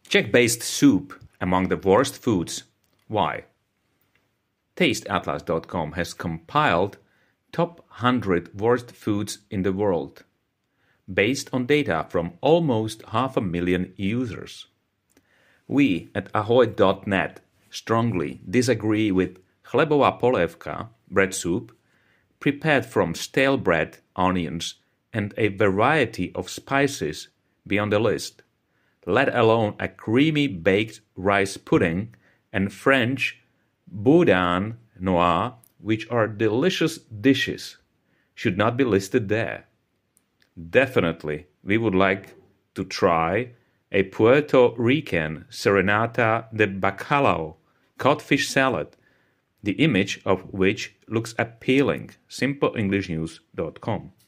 Czech-based soup among the worst foods. Why? TasteAtlas.com has compiled top 100 worst foods in the world, based on data from almost 500,000 users. We at Ahoy.net strongly disagree with chlebová polévka, bread soup, prepared from stale bread, onions, and a variety of spices beyond the list, let alone a creamy baked rice pudding and French boudin noir, which are delicious dishes, should not be listed there. Definitely, we would like to try a Puerto Rican serenata de bacalao, codfish salad, the image of which looks appealing. SimpleEnglishNews.com